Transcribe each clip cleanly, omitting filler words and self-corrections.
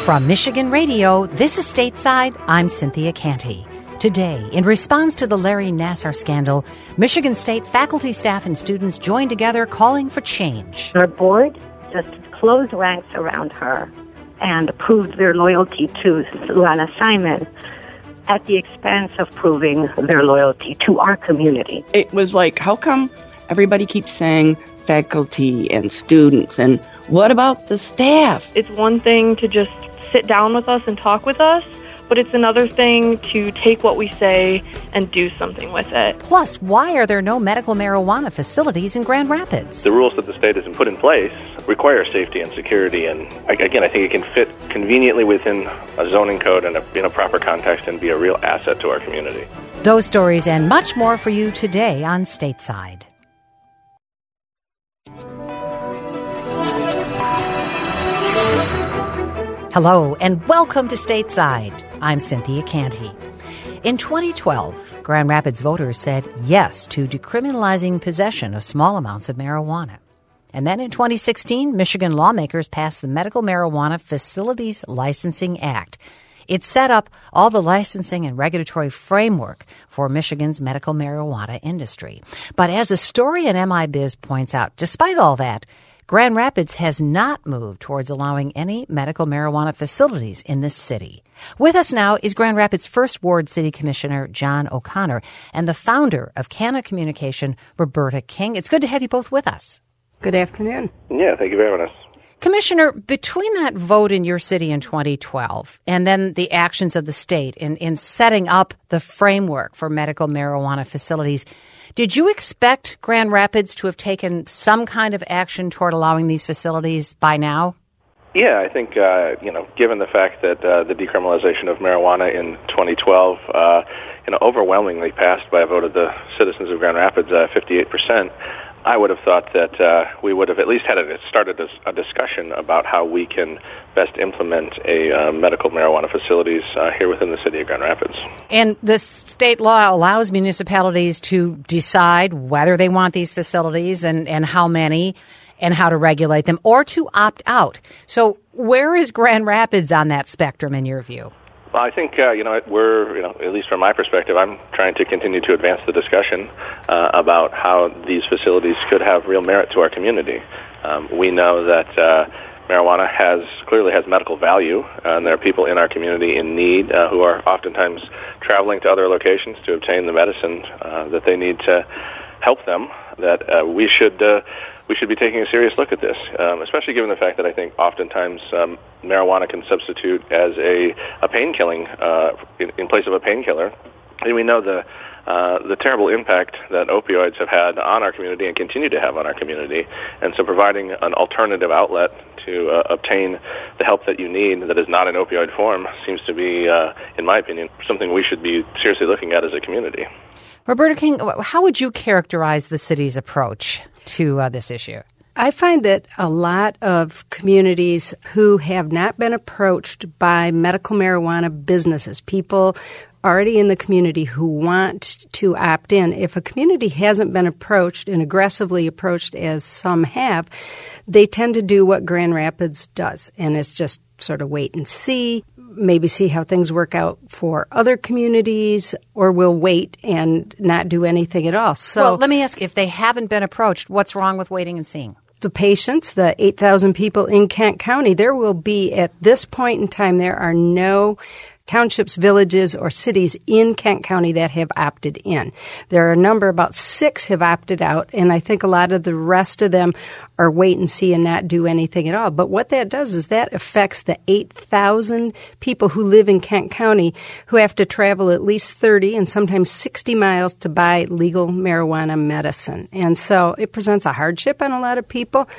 From Michigan Radio, this is Stateside. I'm Cynthia Canty. Today, in response to the Larry Nassar scandal, Michigan State faculty, staff, and students joined together calling for change. Our board just closed ranks around her and proved their loyalty to Luana Simon at the expense of proving their loyalty to our community. It was like, how come everybody keeps saying faculty and students, and what about the staff? It's one thing to just sit down with us and talk with us, but it's another thing to take what we say and do something with it. Plus, why are there no medical marijuana facilities in Grand Rapids? The rules that the state has put in place require safety and security, and again, I think it can fit conveniently within a zoning code and in a proper context and be a real asset to our community. Those stories and much more for you today on Stateside. Hello, and welcome to Stateside. I'm Cynthia Canty. In 2012, Grand Rapids voters said yes to decriminalizing possession of small amounts of marijuana. And then in 2016, Michigan lawmakers passed the Medical Marijuana Facilities Licensing Act. It set up all the licensing and regulatory framework for Michigan's medical marijuana industry. But as a story in MIBiz points out, despite all that, Grand Rapids has not moved towards allowing any medical marijuana facilities in this city. With us now is Grand Rapids' First Ward City Commissioner John O'Connor and the founder of Canna Communication, Roberta King. It's good to have you both with us. Good afternoon. Yeah, thank you for having us. Commissioner, between that vote in your city in 2012 and then the actions of the state in setting up the framework for medical marijuana facilities, did you expect Grand Rapids to have taken some kind of action toward allowing these facilities by now? Yeah, I think, given the fact that the decriminalization of marijuana in 2012, overwhelmingly passed by a vote of the citizens of Grand Rapids, 58%, I would have thought that we would have at least started a discussion about how we can best implement a medical marijuana facilities here within the city of Grand Rapids. And the state law allows municipalities to decide whether they want these facilities and how many and how to regulate them, or to opt out. So where is Grand Rapids on that spectrum in your view? Well, I think, we're, at least from my perspective, I'm trying to continue to advance the discussion about how these facilities could have real merit to our community. We know that marijuana clearly has medical value, and there are people in our community in need who are oftentimes traveling to other locations to obtain the medicine that they need to help them, that we should be taking a serious look at this, especially given the fact that I think oftentimes marijuana can substitute as a pain-killing in place of a painkiller. And we know the terrible impact that opioids have had on our community and continue to have on our community. And so providing an alternative outlet to obtain the help that you need that is not in opioid form seems to be, in my opinion, something we should be seriously looking at as a community. Roberta King, how would you characterize the city's approach to this issue? I find that a lot of communities who have not been approached by medical marijuana businesses, people already in the community who want to opt in, if a community hasn't been approached and aggressively approached as some have, they tend to do what Grand Rapids does, and it's just sort of wait and see, maybe see how things work out for other communities, or we'll wait and not do anything at all. So, well, let me ask, if they haven't been approached, what's wrong with waiting and seeing? The patients, the 8,000 people in Kent County, there will be, at this point in time, there are no townships, villages, or cities in Kent County that have opted in. There are a number, about 6 have opted out, and I think a lot of the rest of them are wait and see and not do anything at all. But what that does is that affects the 8,000 people who live in Kent County who have to travel at least 30 and sometimes 60 miles to buy legal marijuana medicine. And so it presents a hardship on a lot of people.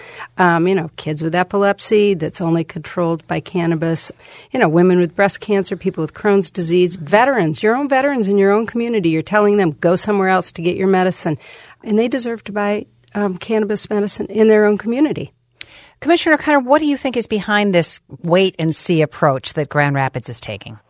Kids with epilepsy that's only controlled by cannabis, women with breast cancer, people with Crohn's disease, veterans, your own veterans in your own community. You're telling them, go somewhere else to get your medicine. And they deserve to buy cannabis medicine in their own community. Commissioner O'Connor, what do you think is behind this wait-and-see approach that Grand Rapids is taking?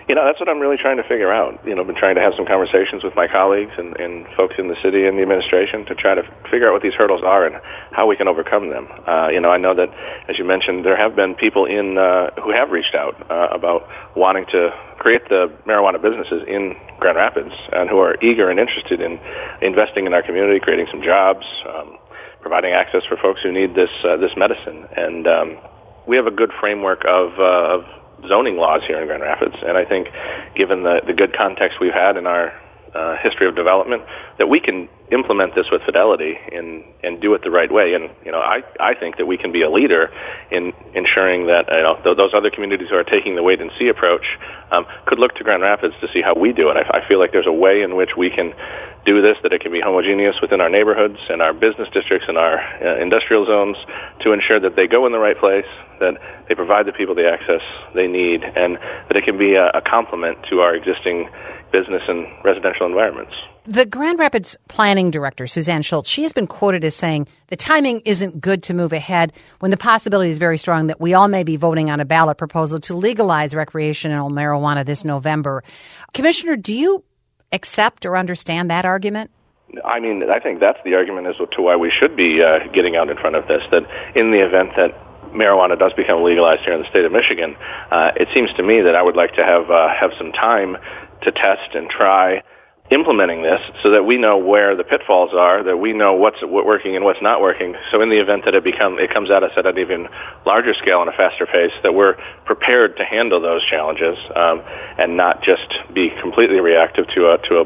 That's what I'm really trying to figure out. Been trying to have some conversations with my colleagues and folks in the city and the administration to try to figure out what these hurdles are and how we can overcome them. I know that, as you mentioned, there have been people who have reached out about wanting to create the marijuana businesses in Grand Rapids and who are eager and interested in investing in our community, creating some jobs, providing access for folks who need this medicine. And we have a good framework of zoning laws here in Grand Rapids, and I think given the good context we've had in our history of development, that we can implement this with fidelity and do it the right way. And I think that we can be a leader in ensuring that those other communities who are taking the wait and see approach could look to Grand Rapids to see how we do it. I feel like there's a way in which we can do this, that it can be homogeneous within our neighborhoods and our business districts and our industrial zones to ensure that they go in the right place, that they provide the people the access they need, and that it can be a complement to our existing business and residential environments. The Grand Rapids Planning Director, Suzanne Schultz, she has been quoted as saying, the timing isn't good to move ahead when the possibility is very strong that we all may be voting on a ballot proposal to legalize recreational marijuana this November. Commissioner, do you accept or understand that argument? I think that's the argument as to why we should be getting out in front of this, that in the event that marijuana does become legalized here in the state of Michigan, it seems to me that I would like to have some time to test and try implementing this so that we know where the pitfalls are, that we know what's working and what's not working. So in the event that it comes at us at an even larger scale and a faster pace, that we're prepared to handle those challenges and not just be completely reactive to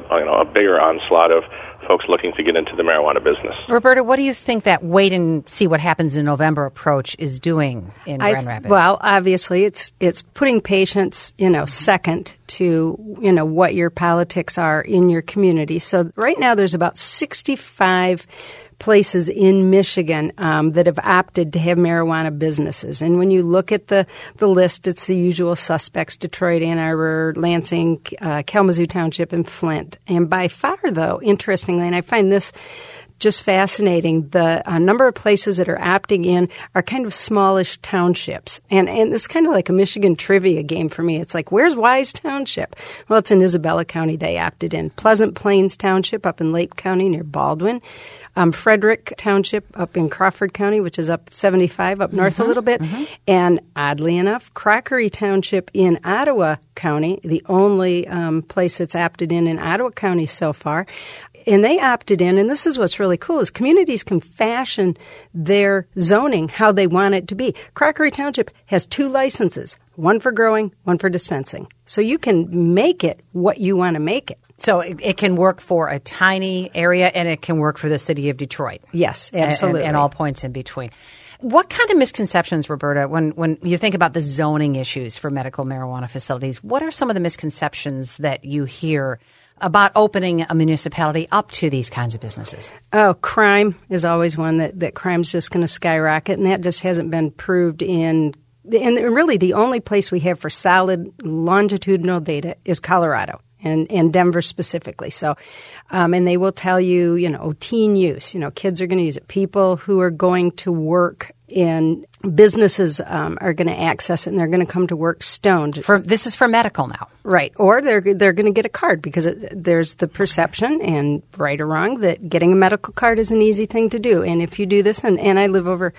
a bigger onslaught of folks looking to get into the marijuana business. Roberta, what do you think that wait and see what happens in November approach is doing in Grand Rapids? Well, obviously it's putting patients, second to, what your politics are in your community. So right now there's about 65 places in Michigan that have opted to have marijuana businesses. And when you look at the list, it's the usual suspects: Detroit, Ann Arbor, Lansing, Kalamazoo Township, and Flint. And by far, though, interestingly, and I find this just fascinating, the number of places that are opting in are kind of smallish townships. And it's kind of like a Michigan trivia game for me. It's like, where's Wise Township? Well, it's in Isabella County. They opted in. Pleasant Plains Township up in Lake County near Baldwin. Frederick Township up in Crawford County, which is up 75, up north a little bit. Mm-hmm. And oddly enough, Crockery Township in Ottawa County, the only place that's opted in Ottawa County so far. And they opted in, and this is what's really cool, is communities can fashion their zoning how they want it to be. Crockery Township has 2 licenses, one for growing, one for dispensing. So you can make it what you want to make it. So it can work for a tiny area, and it can work for the city of Detroit. Yes, absolutely. And all points in between. What kind of misconceptions, Roberta, when you think about the zoning issues for medical marijuana facilities, what are some of the misconceptions that you hear about opening a municipality up to these kinds of businesses? Oh, crime is always one, that crime's just going to skyrocket, and that just hasn't been proved in. And really the only place we have for solid longitudinal data is Colorado. And Denver specifically. So, and they will tell you, teen use, kids are going to use it. People who are going to work in businesses are going to access it, and they're going to come to work stoned. This is for medical now. Right. Or they're going to get a card because there's the perception, and right or wrong, that getting a medical card is an easy thing to do. And if you do this, and I live over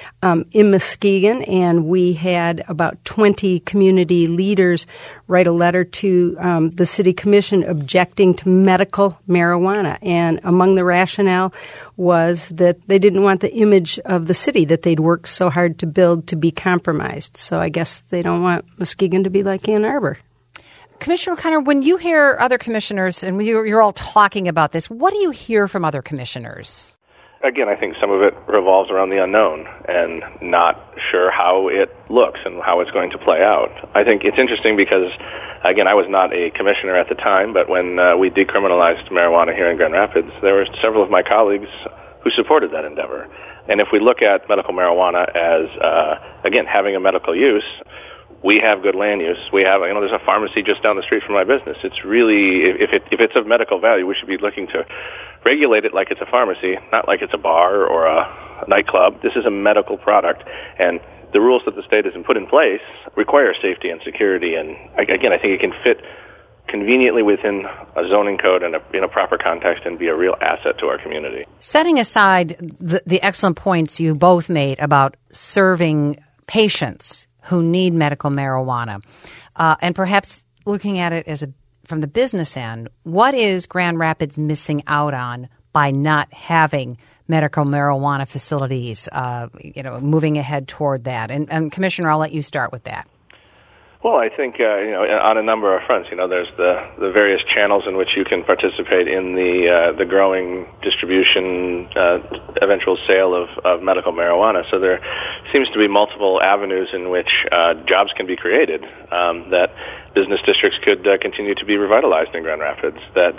in Muskegon, and we had about 20 community leaders write a letter to the city commission objecting to medical marijuana. And among the rationale was that they didn't want the image of the city that they'd worked so hard to build to be compromised. So I guess they don't want Muskegon to be like Ann Arbor. Commissioner O'Connor, when you hear other commissioners, and you're all talking about this, what do you hear from other commissioners? Again, I think some of it revolves around the unknown and not sure how it looks and how it's going to play out. I think it's interesting because, again, I was not a commissioner at the time, but when we decriminalized marijuana here in Grand Rapids, there were several of my colleagues who supported that endeavor. And if we look at medical marijuana as, again, having a medical use, we have good land use. We have, there's a pharmacy just down the street from my business. It's really, if it's of medical value, we should be looking to regulate it like it's a pharmacy, not like it's a bar or a nightclub. This is a medical product, and the rules that the state has put in place require safety and security. And again, I think it can fit conveniently within a zoning code and in a proper context and be a real asset to our community. Setting aside the excellent points you both made about serving patients who need medical marijuana, and perhaps looking at it from the business end, what is Grand Rapids missing out on by not having medical marijuana facilities, moving ahead toward that? And Commissioner, I'll let you start with that. Well, I think, on a number of fronts, there's the various channels in which you can participate in the growing distribution, eventual sale of medical marijuana. So there seems to be multiple avenues in which jobs can be created, that business districts could continue to be revitalized in Grand Rapids. That,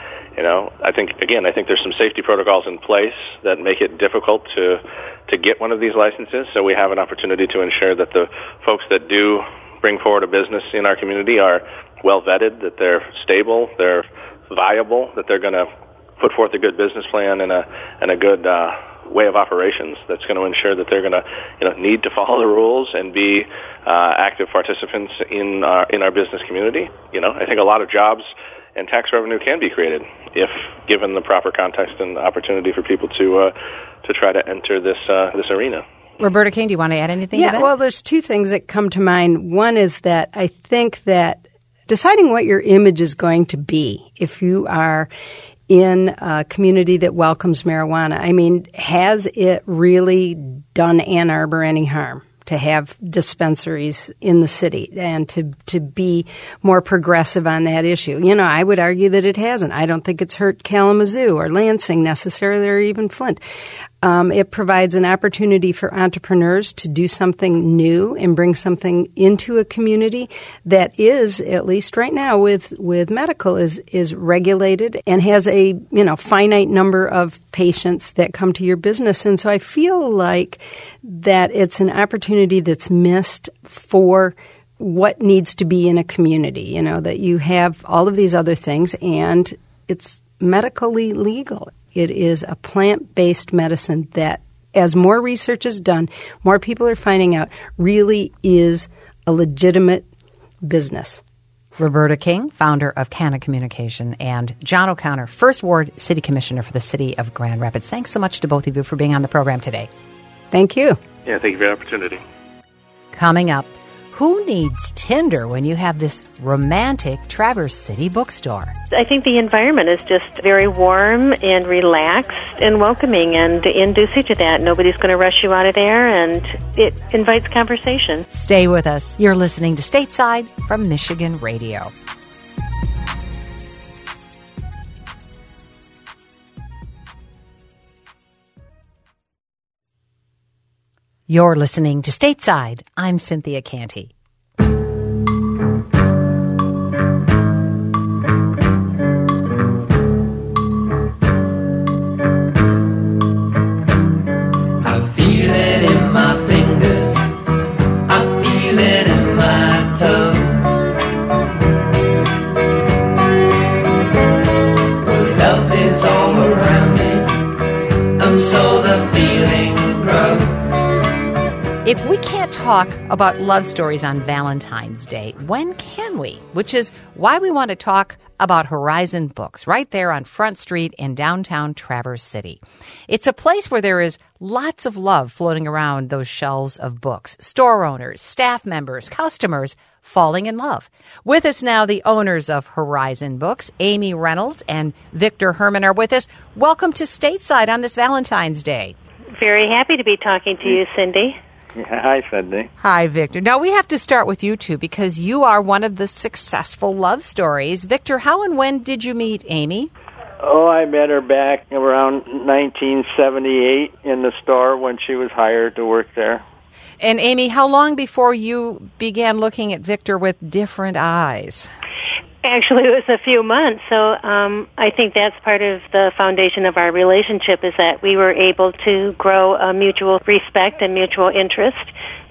I think there's some safety protocols in place that make it difficult to get one of these licenses. So we have an opportunity to ensure that the folks that do bring forward a business in our community are well vetted, that they're stable, they're viable, that they're going to put forth a good business plan and a good way of operations that's going to ensure that they're going to need to follow the rules and be active participants in our business community. I think a lot of jobs and tax revenue can be created if given the proper context and opportunity for people to try to enter this arena. Roberta King, do you want to add anything to that? Well, there's two things that come to mind. One is that I think that deciding what your image is going to be, if you are in a community that welcomes marijuana, has it really done Ann Arbor any harm to have dispensaries in the city and to be more progressive on that issue? I would argue that it hasn't. I don't think it's hurt Kalamazoo or Lansing necessarily, or even Flint. It provides an opportunity for entrepreneurs to do something new and bring something into a community that is, at least right now with medical, is regulated and has a finite number of patients that come to your business. And so I feel like that it's an opportunity that's missed for what needs to be in a community, that you have all of these other things and it's medically legal. It is a plant-based medicine that, as more research is done, more people are finding out, really is a legitimate business. Roberta King, founder of Canna Communication, and John O'Connor, First Ward City Commissioner for the City of Grand Rapids. Thanks so much to both of you for being on the program today. Thank you. Yeah, thank you for the opportunity. Coming up, who needs Tinder when you have this romantic Traverse City bookstore? I think the environment is just very warm and relaxed and welcoming, and induce you to that. Nobody's going to rush you out of there, and it invites conversation. Stay with us. You're listening to Stateside from Michigan Radio. You're listening to Stateside. I'm Cynthia Canty. If we can't talk about love stories on Valentine's Day, when can we? Which is why we want to talk about Horizon Books right there on Front Street in downtown Traverse City. It's a place where there is lots of love floating around those shelves of books. Store owners, staff members, customers falling in love. With us now, the owners of Horizon Books, Amy Reynolds and Victor Herman, are with us. Welcome to Stateside on this Valentine's Day. Very happy to be talking to you, Cindy. Hi, Cindy. Hi, Victor. Now, we have to start with you two because you are one of the successful love stories. Victor, how and when did you meet Amy? Oh, I met her back around 1978 in the store when she was hired to work there. And Amy, how long before you began looking at Victor with different eyes? Actually, it was a few months, so I think that's part of the foundation of our relationship, is that we were able to grow a mutual respect and mutual interest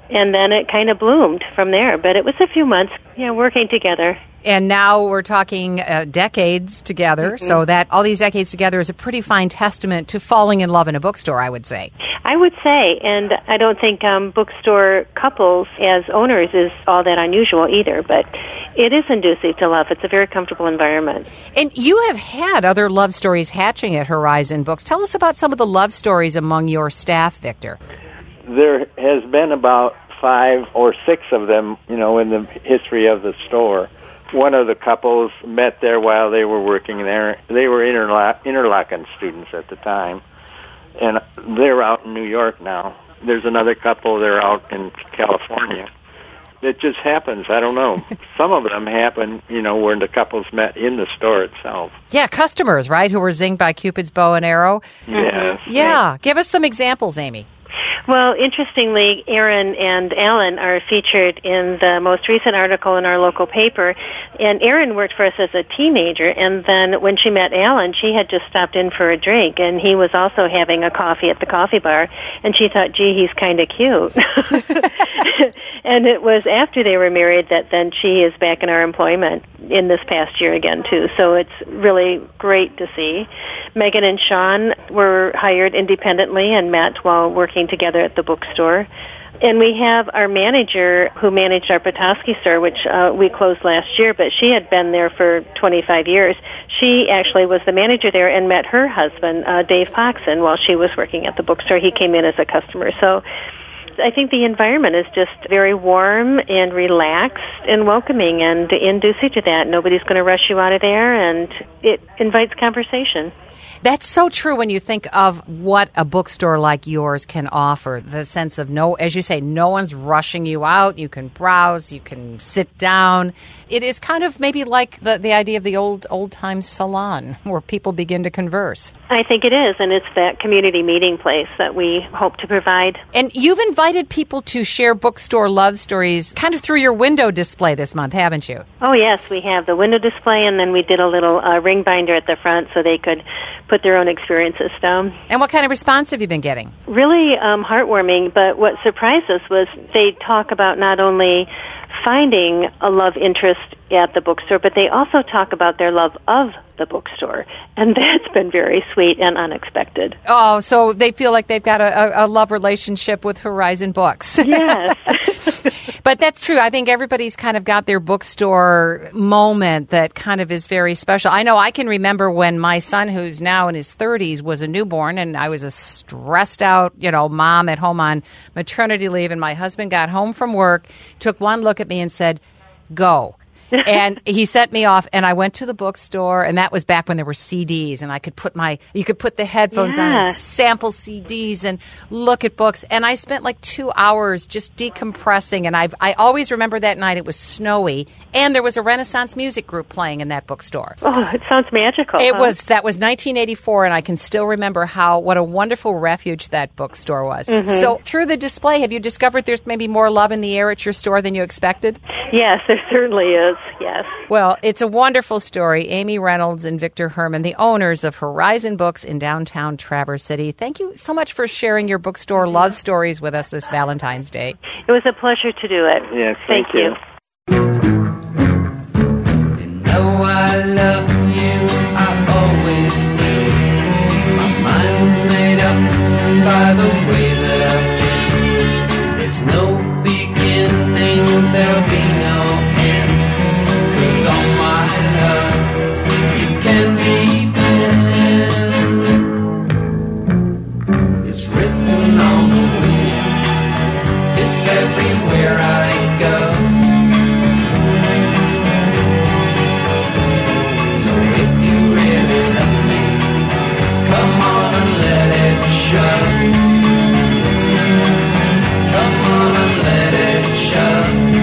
And then it kind of bloomed from there. But it was a few months, working together. And now we're talking decades together, so that all these decades together is a pretty fine testament to falling in love in a bookstore, I would say. I would say, and I don't think bookstore couples as owners is all that unusual either, but it is conducive to love. It's a very comfortable environment. And you have had other love stories hatching at Horizon Books. Tell us about some of the love stories among your staff, Victor. There has been about 5 or 6 of them, in the history of the store. One of the couples met there while they were working there. They were Interlochen students at the time, and they're out in New York now. There's another couple, they're out in California. It just happens, I don't know. Some of them happen, where the couples met in the store itself. Yeah, customers, right, who were zinged by Cupid's bow and arrow? Yes. Yeah, give us some examples, Amy. Well, interestingly, Erin and Alan are featured in the most recent article in our local paper. And Erin worked for us as a teenager, and then when she met Alan, she had just stopped in for a drink, and he was also having a coffee at the coffee bar, and she thought, gee, he's kind of cute. And it was after they were married that then she is back in our employment in this past year again, too. So it's really great to see. Megan and Sean were hired independently and met while working together at the bookstore. And we have our manager who managed our Petoskey store, which we closed last year, but she had been there for 25 years. She actually was the manager there and met her husband, Dave Poxon, while she was working at the bookstore. He came in as a customer. So I think the environment is just very warm and relaxed and welcoming and conducive to that. Nobody's going to rush you out of there, and it invites conversation. That's so true when you think of what a bookstore like yours can offer. The sense of as you say, no one's rushing you out. You can browse, you can sit down. It is kind of maybe like the idea of the old-time salon where people begin to converse. I think it is, and it's that community meeting place that we hope to provide. And you've invited people to share bookstore love stories kind of through your window display this month, haven't you? Oh, yes, we have the window display, and then we did a little ring binder at the front so they could put their own experiences down. And what kind of response have you been getting? Really heartwarming, but what surprised us was they talk about not only finding a love interest at the bookstore, but they also talk about their love of the bookstore. And that's been very sweet and unexpected. Oh, so they feel like they've got a love relationship with Horizon Books. Yes. But that's true. I think everybody's kind of got their bookstore moment that kind of is very special. I know I can remember when my son, who's now in his 30s, was a newborn, and I was a stressed out, mom at home on maternity leave, and my husband got home from work, took one look at me and said, "Go." And he sent me off, and I went to the bookstore, and that was back when there were CDs, and you could put the headphones on and sample CDs and look at books. And I spent like 2 hours just decompressing, and I always remember that night. It was snowy, and there was a Renaissance music group playing in that bookstore. Oh, it sounds magical. That was 1984, and I can still remember what a wonderful refuge that bookstore was. Mm-hmm. So through the display, have you discovered there's maybe more love in the air at your store than you expected? Yes, there certainly is. Yes. Well, it's a wonderful story. Amy Reynolds and Victor Herman, the owners of Horizon Books in downtown Traverse City. Thank you so much for sharing your bookstore love stories with us this Valentine's Day. It was a pleasure to do it. Yes, thank you. You know I love you, I always will. My mind's made up by the way that I feel. There's no beginning, there'll be no end. All my love, you can be pen. It's written on the wind, it's everywhere I go. So if you really love me, come on and let it show. Come on and let it show.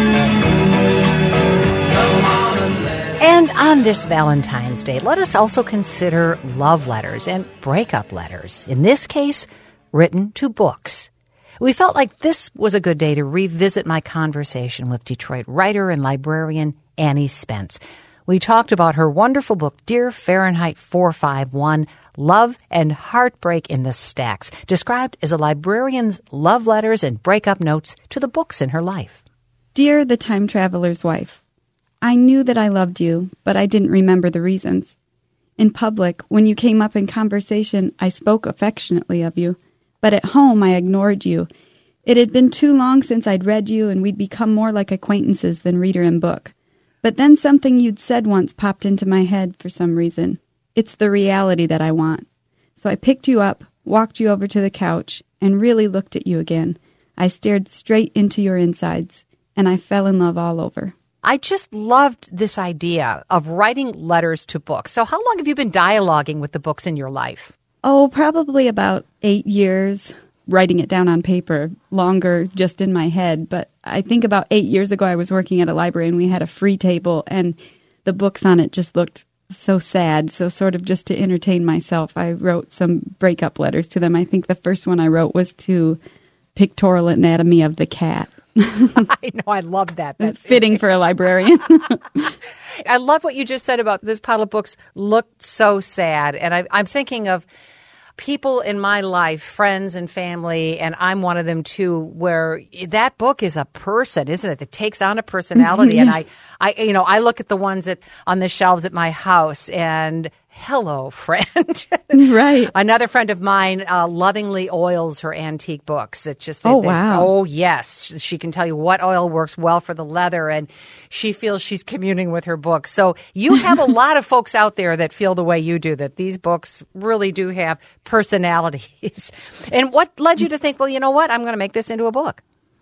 And on this Valentine's Day, let us also consider love letters and breakup letters, in this case, written to books. We felt like this was a good day to revisit my conversation with Detroit writer and librarian Annie Spence. We talked about her wonderful book, Dear Fahrenheit 451, Love and Heartbreak in the Stacks, described as a librarian's love letters and breakup notes to the books in her life. Dear the Time Traveler's Wife, I knew that I loved you, but I didn't remember the reasons. In public, when you came up in conversation, I spoke affectionately of you, but at home I ignored you. It had been too long since I'd read you, and we'd become more like acquaintances than reader and book. But then something you'd said once popped into my head for some reason. It's the reality that I want. So I picked you up, walked you over to the couch, and really looked at you again. I stared straight into your insides, and I fell in love all over. I just loved this idea of writing letters to books. So how long have you been dialoguing with the books in your life? Oh, probably about 8 years, writing it down on paper, longer just in my head. But I think about 8 years ago, I was working at a library and we had a free table and the books on it just looked so sad. So sort of just to entertain myself, I wrote some breakup letters to them. I think the first one I wrote was to Pictorial Anatomy of the Cat. I know, I love that. That's fitting for a librarian. I love what you just said about this pile of books looked so sad. And I'm thinking of people in my life, friends and family, and I'm one of them too, where that book is a person, isn't it? That takes on a personality. Yeah. And I look at the ones on the shelves at my house and hello, friend. Right. Another friend of mine lovingly oils her antique books. It's just, wow. Oh, yes. She can tell you what oil works well for the leather, and she feels she's communing with her books. So you have a lot of folks out there that feel the way you do, that these books really do have personalities. And what led you to think, well, you know what? I'm going to make this into a book.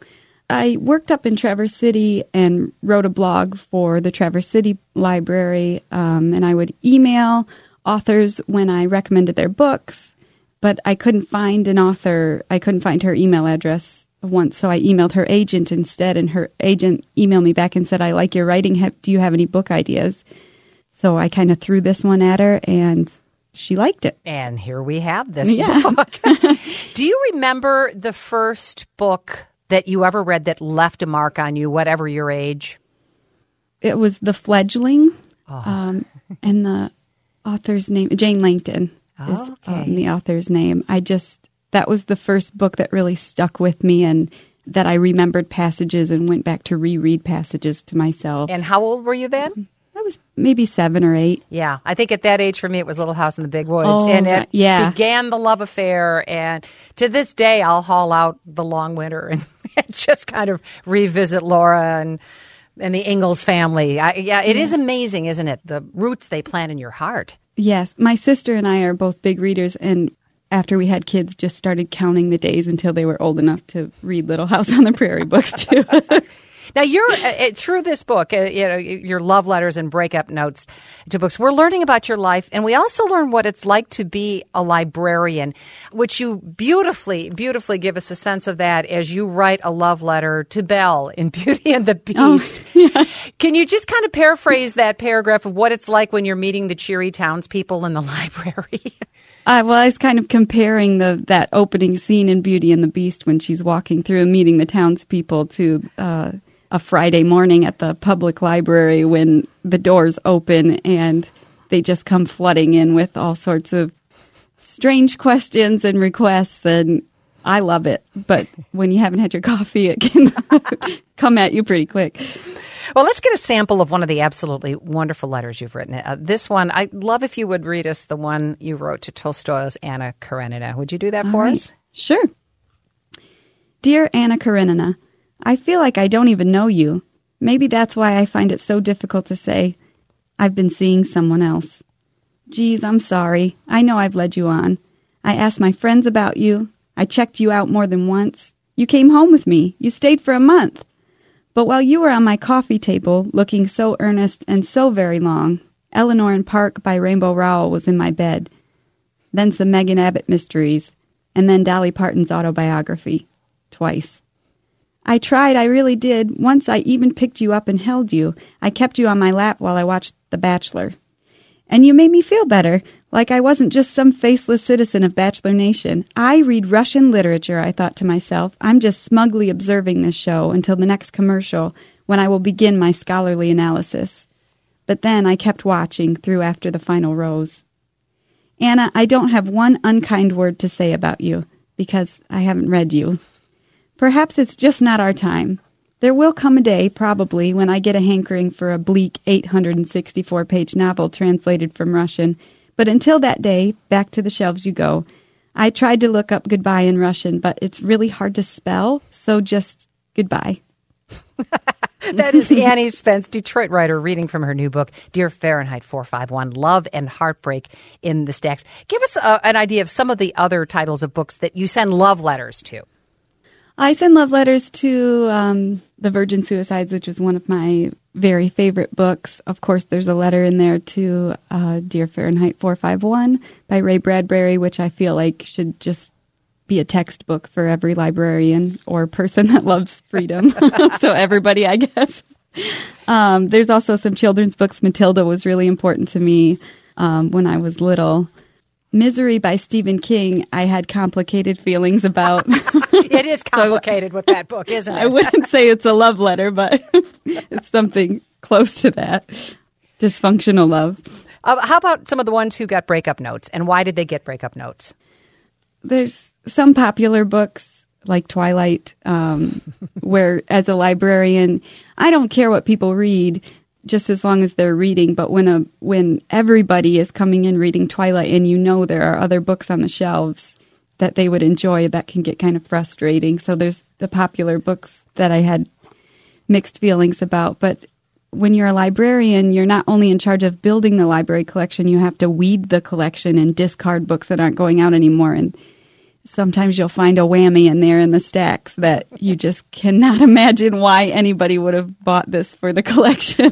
I worked up in Traverse City and wrote a blog for the Traverse City Library, and I would email authors when I recommended their books, but I couldn't find an author. I couldn't find her email address once, so I emailed her agent instead, and her agent emailed me back and said, I like your writing. Do you have any book ideas? So I kind of threw this one at her, and she liked it. And here we have this book. Do you remember the first book that you ever read that left a mark on you, whatever your age? It was The Fledgling, and the author's name, Jane Langton, is the author's name. That was the first book that really stuck with me and that I remembered passages and went back to reread passages to myself. And how old were you then? I was maybe 7 or 8. Yeah, I think at that age for me it was Little House in the Big Woods. Oh, and it yeah. began the love affair. And to this day, I'll haul out The Long Winter and just kind of revisit Laura and the Ingalls family. It is amazing, isn't it? The roots they plant in your heart. Yes. My sister and I are both big readers, and after we had kids, just started counting the days until they were old enough to read Little House on the Prairie books, too. Now, you're through this book, your love letters and breakup notes to books, we're learning about your life, and we also learn what it's like to be a librarian, which you beautifully, beautifully give us a sense of that as you write a love letter to Belle in Beauty and the Beast. Oh, yeah. Can you just kind of paraphrase that paragraph of what it's like when you're meeting the cheery townspeople in the library? Well, I was kind of comparing that opening scene in Beauty and the Beast when she's walking through and meeting the townspeople to a Friday morning at the public library when the doors open and they just come flooding in with all sorts of strange questions and requests, and I love it. But when you haven't had your coffee, it can come at you pretty quick. Well, let's get a sample of one of the absolutely wonderful letters you've written. This one, I'd love if you would read us the one you wrote to Tolstoy's Anna Karenina. Would you do that for us? Sure. Dear Anna Karenina, I feel like I don't even know you. Maybe that's why I find it so difficult to say, I've been seeing someone else. Geez, I'm sorry. I know I've led you on. I asked my friends about you. I checked you out more than once. You came home with me. You stayed for a month. But while you were on my coffee table, looking so earnest and so very long, Eleanor and Park by Rainbow Rowell was in my bed. Then some Megan Abbott mysteries, and then Dolly Parton's autobiography. Twice. I tried, I really did. Once I even picked you up and held you. I kept you on my lap while I watched The Bachelor. And you made me feel better, like I wasn't just some faceless citizen of Bachelor Nation. I read Russian literature, I thought to myself. I'm just smugly observing this show until the next commercial, when I will begin my scholarly analysis. but then I kept watching through after the final rows. Anna, I don't have one unkind word to say about you, because I haven't read you. Perhaps it's just not our time. There will come a day, probably, when I get a hankering for a bleak 864-page novel translated from Russian. But until that day, back to the shelves you go. I tried to look up goodbye in Russian, but it's really hard to spell, so just goodbye. That is Annie Spence, Detroit writer, reading from her new book, Dear Fahrenheit 451, Love and Heartbreak in the Stacks. Give us an idea of some of the other titles of books that you send love letters to. I send love letters to The Virgin Suicides, which is one of my very favorite books. Of course, there's a letter in there to Dear Fahrenheit 451 by Ray Bradbury, which I feel like should just be a textbook for every librarian or person that loves freedom. So everybody, I guess. There's also some children's books. Matilda was really important to me when I was little. Misery by Stephen King, I had complicated feelings about. It is complicated with that book, isn't it? I wouldn't say it's a love letter, but it's something close to that. Dysfunctional love. How about some of the ones who got breakup notes, and why did they get breakup notes? There's some popular books like Twilight, where as a librarian, I don't care what people read, just as long as they're reading. But when everybody is coming in reading Twilight and you know there are other books on the shelves that they would enjoy, that can get kind of frustrating. So there's the popular books that I had mixed feelings about. But when you're a librarian, you're not only in charge of building the library collection, you have to weed the collection and discard books that aren't going out anymore. And sometimes you'll find a whammy in there in the stacks that you just cannot imagine why anybody would have bought this for the collection.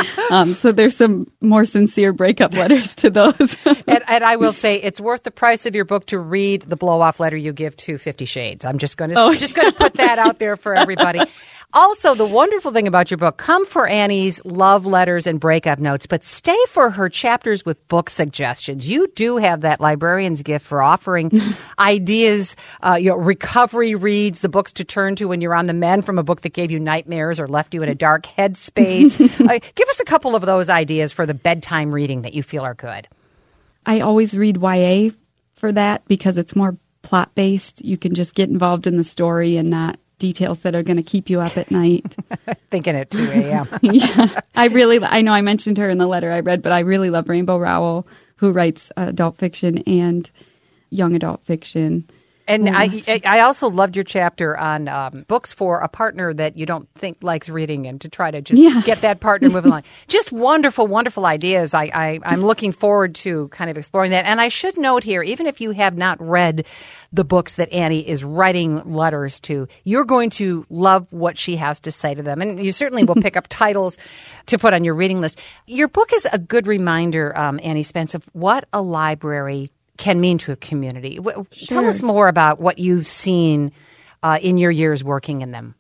So there's some more sincere breakup letters to those. and I will say it's worth the price of your book to read the blow-off letter you give to 50 Shades. I'm just going to put that out there for everybody. Also, the wonderful thing about your book, come for Annie's love letters and breakup notes, but stay for her chapters with book suggestions. You do have that librarian's gift for offering ideas, recovery reads, the books to turn to when you're on the mend from a book that gave you nightmares or left you in a dark headspace. Give us a couple of those ideas for the bedtime reading that you feel are good. I always read YA for that because it's more plot-based. You can just get involved in the story and not details that are going to keep you up at night. Thinking at 2 a.m. Yeah. I know I mentioned her in the letter I read, but I really love Rainbow Rowell, who writes adult fiction and young adult fiction. And I also loved your chapter on books for a partner that you don't think likes reading, and to try to just get that partner moving along. Just wonderful, wonderful ideas. I'm looking forward to kind of exploring that. And I should note here, even if you have not read the books that Annie is writing letters to, you're going to love what she has to say to them. And you certainly will pick up titles to put on your reading list. Your book is a good reminder, Annie Spence, of what a library can mean to a community. Sure. Tell us more about what you've seen in your years working in them.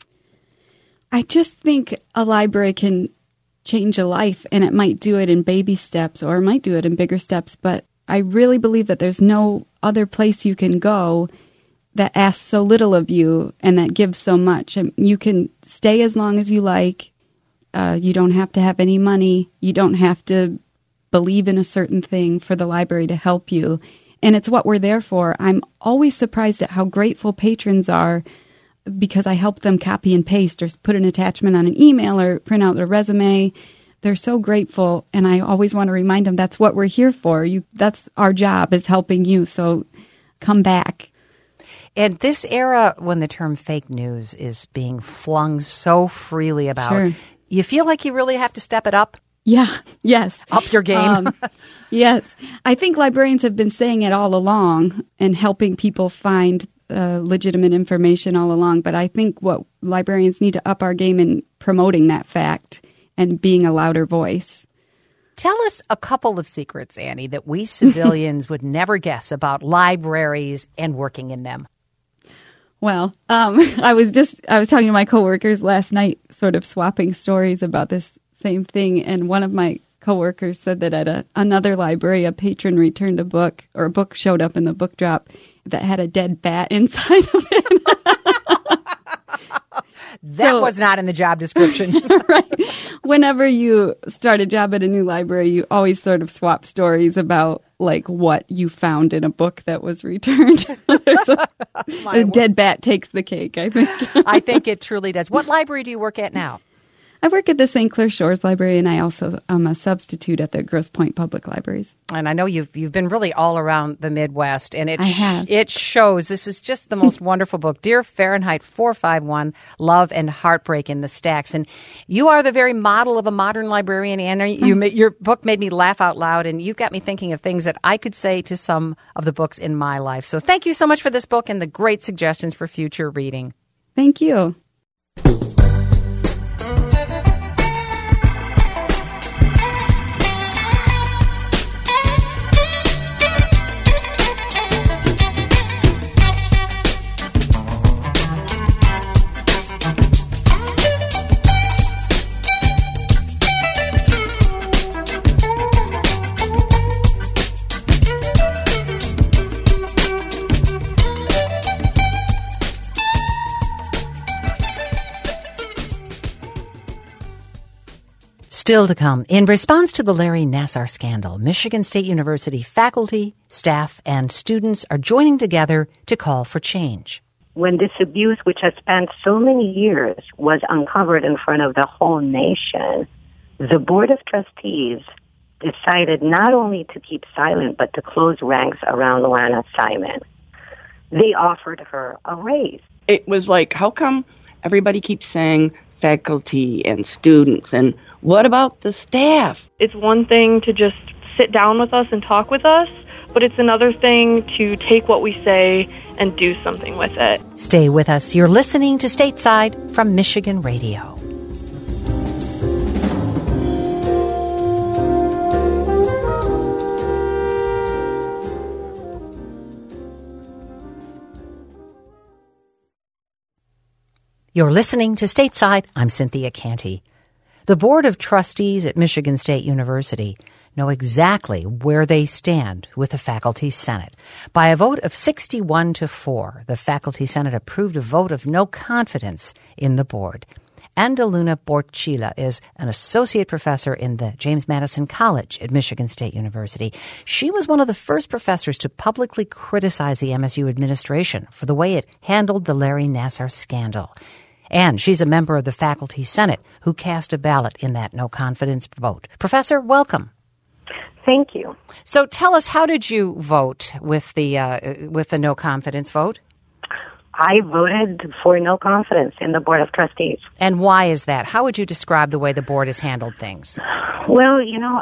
I just think a library can change a life, and it might do it in baby steps or it might do it in bigger steps, but I really believe that there's no other place you can go that asks so little of you and that gives so much. And you can stay as long as you like. You don't have to have any money. You don't have to believe in a certain thing for the library to help you. And it's what we're there for. I'm always surprised at how grateful patrons are because I help them copy and paste or put an attachment on an email or print out their resume. They're so grateful, and I always want to remind them that's what we're here for. That's our job, is helping you, so come back. And this era when the term fake news is being flung so freely about, you feel like you really have to step it up? Yeah, yes. Up your game. Yes. I think librarians have been saying it all along and helping people find legitimate information all along. But I think what librarians need to up our game in promoting that fact and being a louder voice. Tell us a couple of secrets, Annie, that we civilians would never guess about libraries and working in them. Well, I was talking to my coworkers last night, sort of swapping stories about this same thing, and one of my coworkers said that at another library, a patron returned a book, or a book showed up in the book drop that had a dead bat inside of it. That was not in the job description. Right. Whenever you start a job at a new library, you always sort of swap stories about like what you found in a book that was returned. A dead bat takes the cake, I think. I think it truly does. What library do you work at now? I work at the St. Clair Shores Library, and I also am a substitute at the Grosse Pointe Public Libraries. And I know you've been really all around the Midwest, and I have. It shows. This is just the most wonderful book, Dear Fahrenheit 451, Love and Heartbreak in the Stacks. And you are the very model of a modern librarian, Anna. Your book made me laugh out loud, and you've got me thinking of things that I could say to some of the books in my life. So thank you so much for this book and the great suggestions for future reading. Thank you. Still to come, in response to the Larry Nassar scandal, Michigan State University faculty, staff, and students are joining together to call for change. When this abuse, which has spanned so many years, was uncovered in front of the whole nation, the Board of Trustees decided not only to keep silent, but to close ranks around Luana Simon. They offered her a raise. It was like, how come everybody keeps saying faculty and students, and what about the staff? It's one thing to just sit down with us and talk with us, but it's another thing to take what we say and do something with it. Stay with us. You're listening to Stateside from Michigan Radio. You're listening to Stateside. I'm Cynthia Canty. The Board of Trustees at Michigan State University know exactly where they stand with the Faculty Senate. By a vote of 61-4, the Faculty Senate approved a vote of no confidence in the board. Andaluna Borchila is an associate professor in the James Madison College at Michigan State University. She was one of the first professors to publicly criticize the MSU administration for the way it handled the Larry Nassar scandal. And she's a member of the Faculty Senate who cast a ballot in that no-confidence vote. Professor, welcome. Thank you. So tell us, how did you vote with the no-confidence vote? I voted for no confidence in the Board of Trustees. And why is that? How would you describe the way the board has handled things? Well,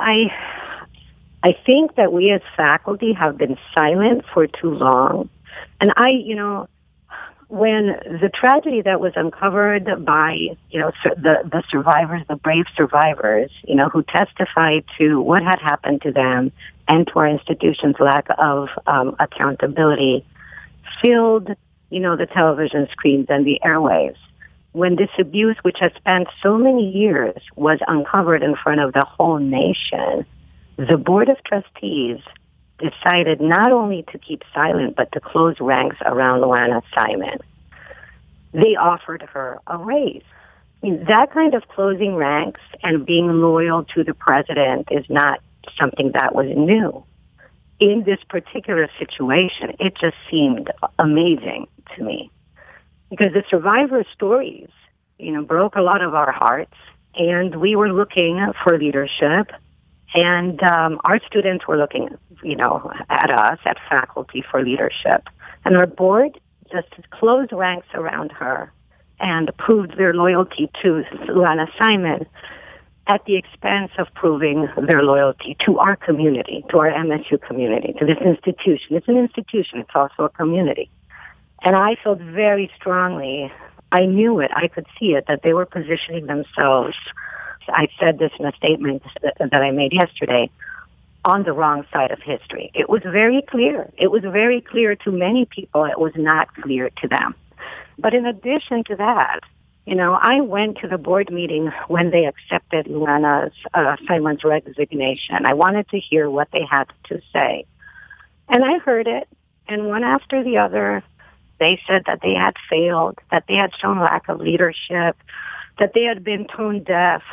I think that we as faculty have been silent for too long. And when the tragedy that was uncovered by, the survivors, the brave survivors, who testified to what had happened to them and to our institution's lack of accountability, filled, the television screens and the airwaves. When this abuse, which has spanned so many years, was uncovered in front of the whole nation, the Board of Trustees decided not only to keep silent, but to close ranks around Luana Simon. They offered her a raise. That kind of closing ranks and being loyal to the president is not something that was new. In this particular situation, it just seemed amazing to me because the survivor stories, broke a lot of our hearts, and we were looking for leadership. And our students were looking, at us, at faculty, for leadership. And our board just closed ranks around her and proved their loyalty to Luana Simon at the expense of proving their loyalty to our community, to our MSU community, to this institution. It's an institution. It's also a community. And I felt very strongly, I knew it, I could see it, that they were positioning themselves, I said this in a statement that I made yesterday, on the wrong side of history. It was very clear. It was very clear to many people. It was not clear to them. But in addition to that, I went to the board meeting when they accepted Luana Simon's resignation. I wanted to hear what they had to say. And I heard it, and one after the other, they said that they had failed, that they had shown lack of leadership, that they had been tone deaf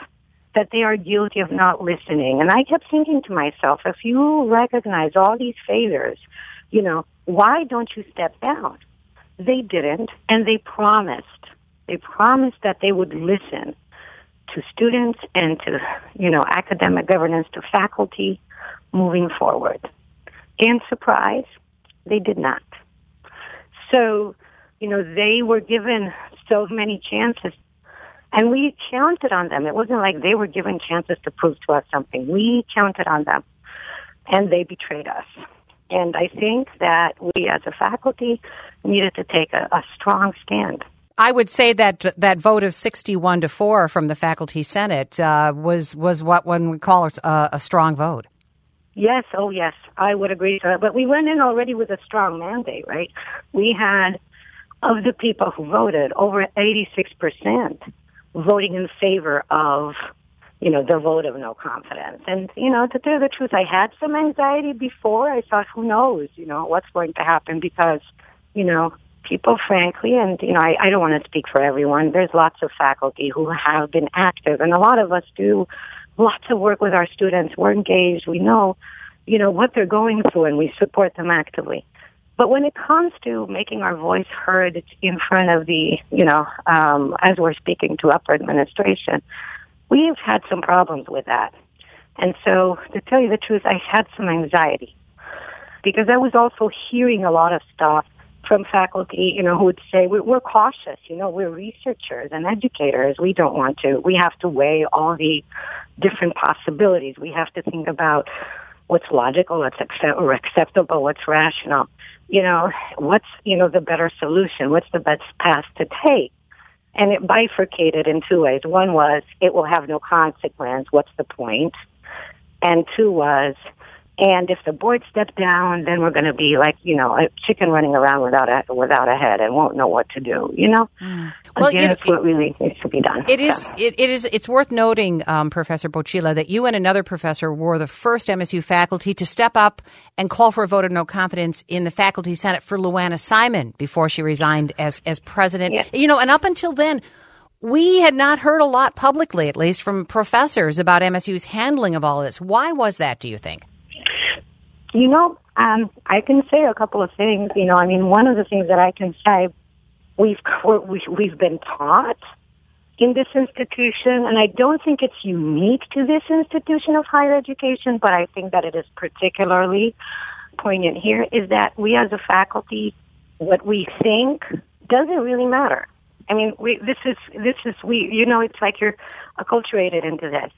that they are guilty of not listening. And I kept thinking to myself, if you recognize all these failures, why don't you step down? They didn't, and they promised. They promised that they would listen to students and to, academic governance, to faculty moving forward. And surprise, they did not. So, they were given so many chances, and we counted on them. It wasn't like they were given chances to prove to us something. We counted on them, and they betrayed us. And I think that we as a faculty needed to take a strong stand. I would say that vote of 61-4 from the Faculty Senate was what one would call a strong vote. Yes, yes, I would agree to that. But we went in already with a strong mandate, right? We had, of the people who voted, over 86% voting in favor of, the vote of no confidence. And, to tell you the truth, I had some anxiety before. I thought, who knows, what's going to happen because, people, frankly, and, I don't want to speak for everyone. There's lots of faculty who have been active, and a lot of us do lots of work with our students. We're engaged. We know, what they're going through, and we support them actively. But when it comes to making our voice heard in front of the, as we're speaking to upper administration, we've had some problems with that. And so, to tell you the truth, I had some anxiety because I was also hearing a lot of stuff from faculty, who would say, we're cautious, we're researchers and educators. We have to weigh all the different possibilities. We have to think about what's logical, what's acceptable, what's rational. What's, the better solution? What's the best path to take? And it bifurcated in two ways. One was, it will have no consequence. What's the point? And two was, and if the board steps down, then we're going to be like, a chicken running around without a head and won't know what to do, Well, Again, it's what really needs to be done. It's worth noting, Professor Bochila, that you and another professor were the first MSU faculty to step up and call for a vote of no confidence in the Faculty Senate for Luana Simon before she resigned as president. Yes. And up until then, we had not heard a lot publicly, at least from professors, about MSU's handling of all of this. Why was that, do you think? I can say a couple of things. One of the things that I can say, we've been taught in this institution, and I don't think it's unique to this institution of higher education, but I think that it is particularly poignant here, is that we as a faculty, what we think doesn't really matter. It's like you're acculturated into this,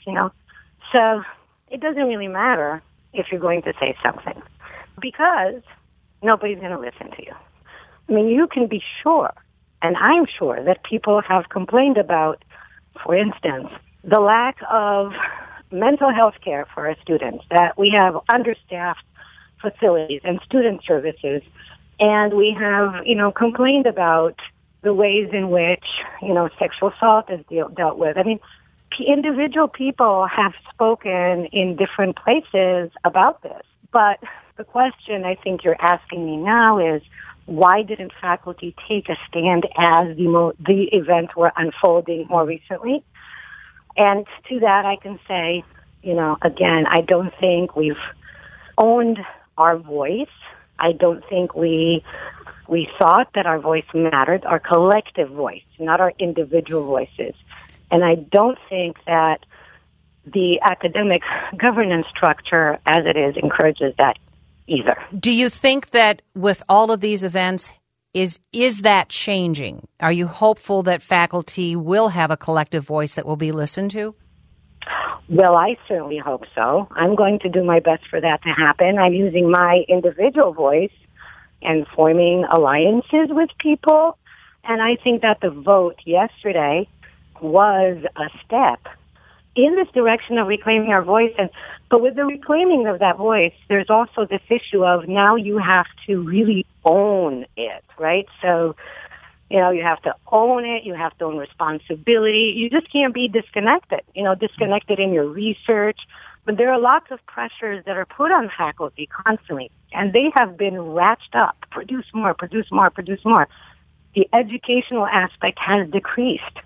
So it doesn't really matter if you're going to say something, because nobody's going to listen to you. You can be sure, and I'm sure, that people have complained about, for instance, the lack of mental health care for our students, that we have understaffed facilities and student services, and we have, complained about the ways in which, sexual assault is dealt with. Individual people have spoken in different places about this, but the question I think you're asking me now is, why didn't faculty take a stand as the events were unfolding more recently? And to that I can say, again, I don't think we've owned our voice. I don't think we thought that our voice mattered, our collective voice, not our individual voices. And I don't think that the academic governance structure as it is encourages that either. Do you think that with all of these events, is that changing? Are you hopeful that faculty will have a collective voice that will be listened to? Well, I certainly hope so. I'm going to do my best for that to happen. I'm using my individual voice and forming alliances with people. And I think that the vote yesterday was a step in this direction of reclaiming our voice. But with the reclaiming of that voice, there's also this issue of now you have to really own it, right? So, you have to own it. You have to own responsibility. You just can't be disconnected, disconnected in your research. But there are lots of pressures that are put on faculty constantly, and they have been ratcheted up. Produce more, produce more, produce more. The educational aspect has decreased,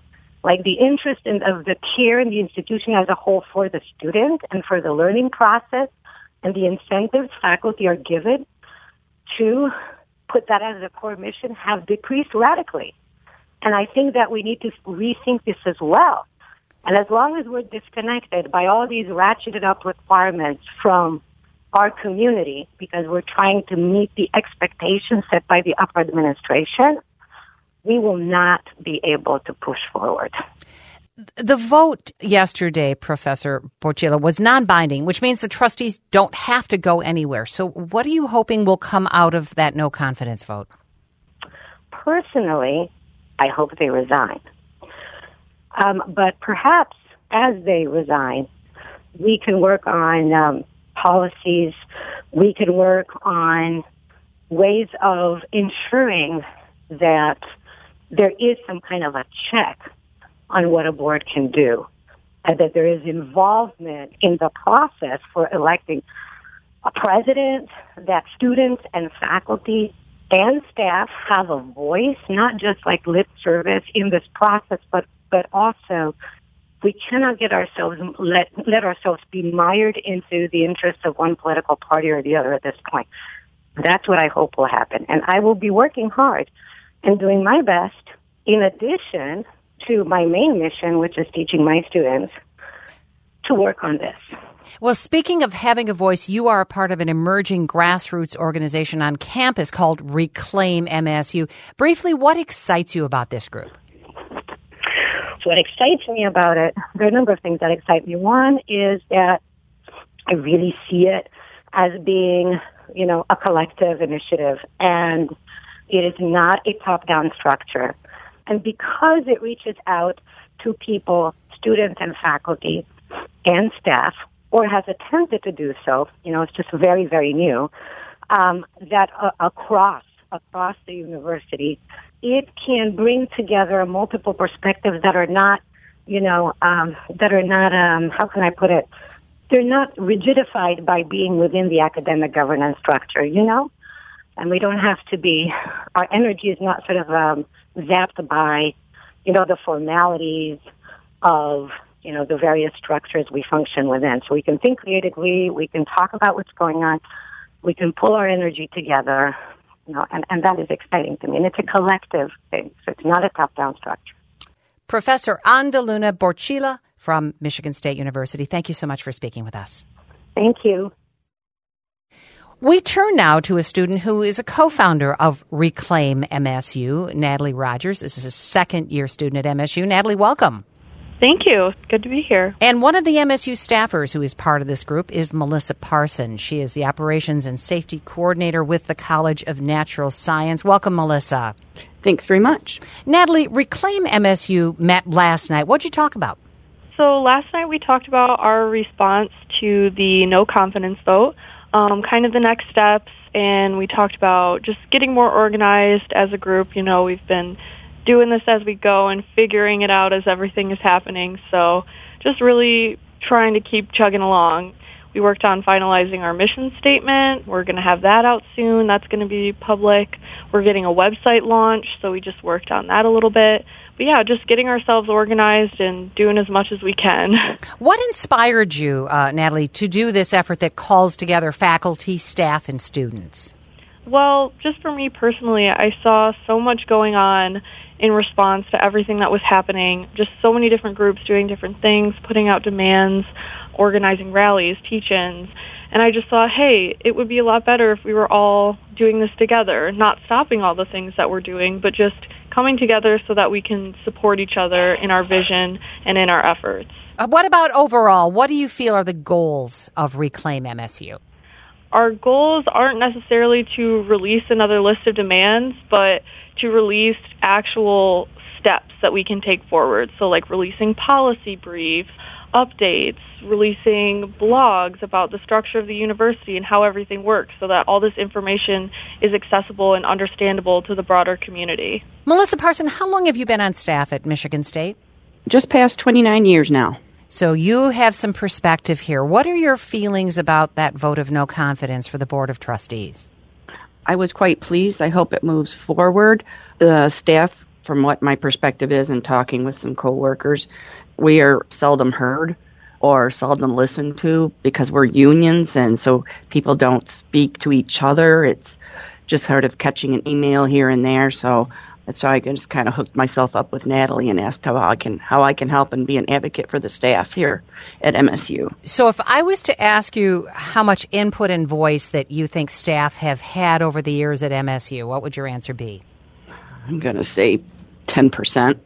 like the interest of the care in the institution as a whole for the student and for the learning process and the incentives faculty are given to put that as a core mission have decreased radically. And I think that we need to rethink this as well. And as long as we're disconnected by all these ratcheted up requirements from our community because we're trying to meet the expectations set by the upper administration, we will not be able to push forward. The vote yesterday, Professor Borchila, was non-binding, which means the trustees don't have to go anywhere. So what are you hoping will come out of that no confidence vote? Personally, I hope they resign. But perhaps as they resign, we can work on policies. We can work on ways of ensuring that there is some kind of a check on what a board can do, and that there is involvement in the process for electing a president, that students and faculty and staff have a voice, not just like lip service in this process, but also we cannot get ourselves let ourselves be mired into the interests of one political party or the other at this point. That's what I hope will happen. And I will be working hard and doing my best in addition to my main mission, which is teaching my students to work on this. Well, speaking of having a voice, you are a part of an emerging grassroots organization on campus called Reclaim MSU. Briefly, what excites you about this group? So what excites me about it, there are a number of things that excite me. One is that I really see it as being, a collective initiative, and it is not a top-down structure. And because it reaches out to people, students and faculty and staff, or has attempted to do so, it's just very, very new, that across the university, it can bring together multiple perspectives that are not, how can I put it? They're not rigidified by being within the academic governance structure, And we don't have to be, our energy is not sort of zapped by, the formalities of, the various structures we function within. So we can think creatively, we can talk about what's going on, we can pull our energy together, and that is exciting to me. And it's a collective thing, so it's not a top-down structure. Professor Andaluna Borchila from Michigan State University, thank you so much for speaking with us. Thank you. We turn now to a student who is a co-founder of Reclaim MSU, Natalie Rogers. This is a second-year student at MSU. Natalie, welcome. Thank you. Good to be here. And one of the MSU staffers who is part of this group is Melissa Parson. She is the Operations and Safety Coordinator with the College of Natural Science. Welcome, Melissa. Thanks very much. Natalie, Reclaim MSU met last night. What did you talk about? So last night we talked about our response to the no confidence vote, kind of the next steps, and we talked about just getting more organized as a group. We've been doing this as we go and figuring it out as everything is happening, so just really trying to keep chugging along. We worked on finalizing our mission statement. We're going to have that out soon. That's going to be public. We're getting a website launched, so we just worked on that a little bit. But yeah, just getting ourselves organized and doing as much as we can. What inspired you, Natalie, to do this effort that calls together faculty, staff, and students? Well, just for me personally, I saw so much going on in response to everything that was happening. Just so many different groups doing different things, putting out demands, organizing rallies, teach-ins. And I just thought, hey, it would be a lot better if we were all doing this together, not stopping all the things that we're doing, but just coming together so that we can support each other in our vision and in our efforts. What about overall? What do you feel are the goals of Reclaim MSU? Our goals aren't necessarily to release another list of demands, but to release actual steps that we can take forward. So like releasing policy briefs, updates, releasing blogs about the structure of the university and how everything works so that all this information is accessible and understandable to the broader community. Melissa Parson, how long have you been on staff at Michigan State? Just past 29 years now. So you have some perspective here. What are your feelings about that vote of no confidence for the Board of Trustees? I was quite pleased. I hope it moves forward. The staff from what my perspective is in talking with some coworkers, we are seldom heard or seldom listened to because we're unions, and so people don't speak to each other. It's just sort of catching an email here and there. So that's why I just kind of hooked myself up with Natalie and asked how I can help and be an advocate for the staff here at MSU. So if I was to ask you how much input and voice that you think staff have had over the years at MSU, what would your answer be? I'm going to say 10%.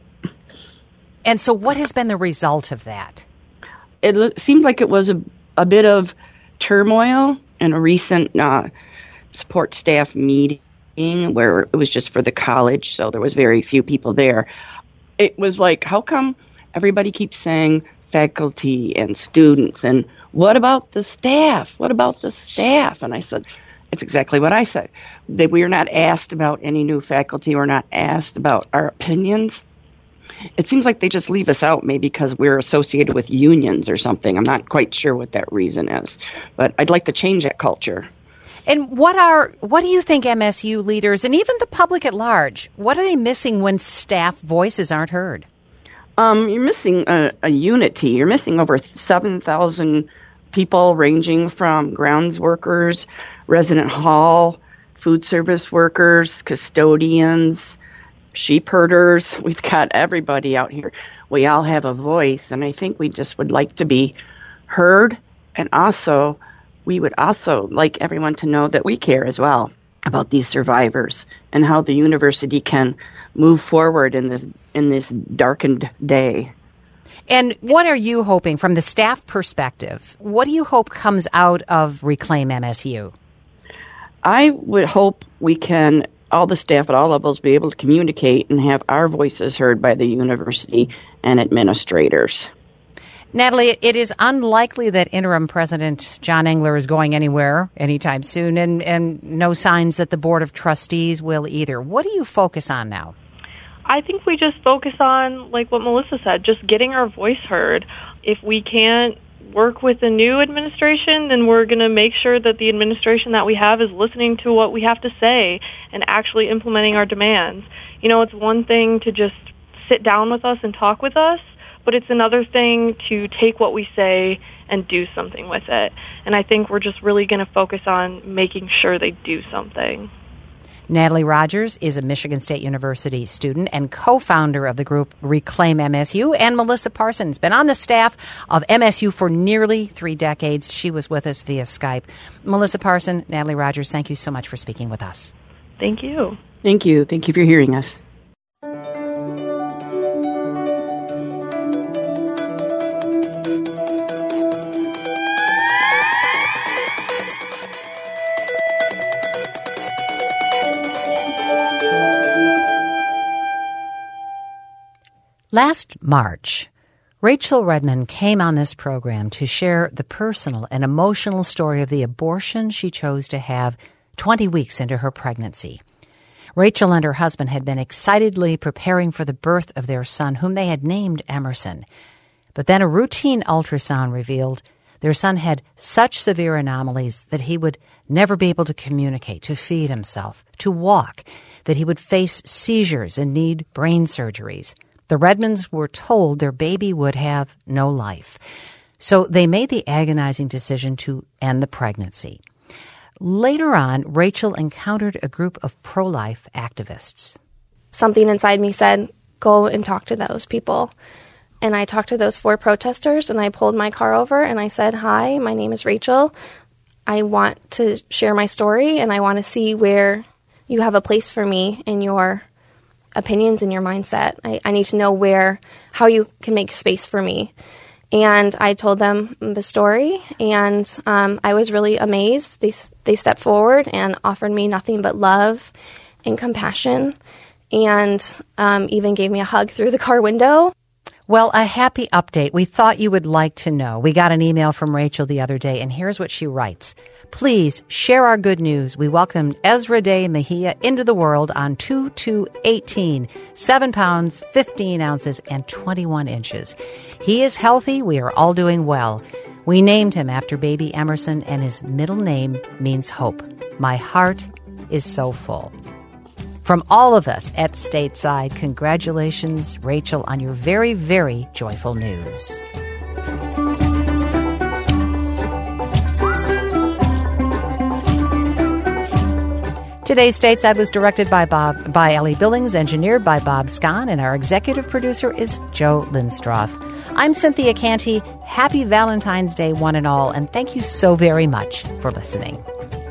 And so what has been the result of that? It seemed like it was a bit of turmoil in a recent support staff meeting where it was just for the college, so there was very few people there. It was like, how come everybody keeps saying faculty and students, and what about the staff? What about the staff? And I said, it's exactly what I said. That we are not asked about any new faculty. We're not asked about our opinions. It seems like they just leave us out, maybe because we're associated with unions or something. I'm not quite sure what that reason is, but I'd like to change that culture. And what do you think MSU leaders and even the public at large, what are they missing when staff voices aren't heard? You're missing a unity. You're missing over 7,000 people ranging from grounds workers, resident hall, food service workers, custodians, sheep herders. We've got everybody out here. We all have a voice, and I think we just would like to be heard, and also we would also like everyone to know that we care as well about these survivors and how the university can move forward in this darkened day. And what are you hoping from the staff perspective? What do you hope comes out of Reclaim MSU? I would hope we can, all the staff at all levels, be able to communicate and have our voices heard by the university and administrators. Natalie, it is unlikely that interim President John Engler is going anywhere anytime soon, and no signs that the Board of Trustees will either. What do you focus on now? I think we just focus on, like what Melissa said, just getting our voice heard. If we can't work with the new administration, then we're going to make sure that the administration that we have is listening to what we have to say and actually implementing our demands. You know, it's one thing to just sit down with us and talk with us, but it's another thing to take what we say and do something with it. And I think we're just really going to focus on making sure they do something. Natalie Rogers is a Michigan State University student and co-founder of the group Reclaim MSU, and Melissa Parsons, been on the staff of MSU for nearly 3 decades. She was with us via Skype. Melissa Parsons, Natalie Rogers, thank you so much for speaking with us. Thank you. Thank you. Thank you for hearing us. Last March, Rachel Redmond came on this program to share the personal and emotional story of the abortion she chose to have 20 weeks into her pregnancy. Rachel and her husband had been excitedly preparing for the birth of their son, whom they had named Emerson. But then a routine ultrasound revealed their son had such severe anomalies that he would never be able to communicate, to feed himself, to walk, that he would face seizures and need brain surgeries. The Redmonds were told their baby would have no life. So they made the agonizing decision to end the pregnancy. Later on, Rachel encountered a group of pro-life activists. Something inside me said, go and talk to those people. And I talked to those 4 protesters, and I pulled my car over, and I said, hi, my name is Rachel. I want to share my story, and I want to see where you have a place for me in your opinions and your mindset. I need to know how you can make space for me. And I told them the story, and I was really amazed. They stepped forward and offered me nothing but love and compassion, and even gave me a hug through the car window. Well, a happy update we thought you would like to know. We got an email from Rachel the other day, and here's what she writes. Please share our good news. We welcomed Ezra Day Mejia into the world on 2/2/18, 7 pounds, 15 ounces, and 21 inches. He is healthy. We are all doing well. We named him after baby Emerson, and his middle name means hope. My heart is so full. From all of us at Stateside, congratulations, Rachel, on your very, very joyful news. Today's Stateside was directed by Ellie Billings, engineered by Bob Scahn, and our executive producer is Joe Lindstroth. I'm Cynthia Canty. Happy Valentine's Day, one and all, and thank you so very much for listening.